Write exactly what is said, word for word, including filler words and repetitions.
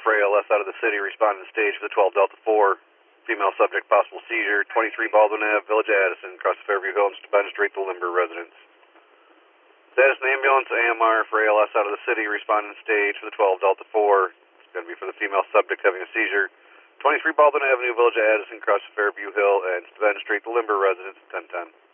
for A L S out of the city, responding to stage for the twelve Delta four. Female subject, possible seizure, twenty-three Baldwin Avenue, Village of Addison, across the Fairview Homes to Bennett Street, the Limber residence. Status in the ambulance, A M R for A L S out of the city, responding to stage for the twelve Delta four. It's going to be for the female subject having a seizure. twenty-three Baldwin Avenue, Village of Addison, across the Fairview Hill, and Bennett Street, the Limber residence, ten ten.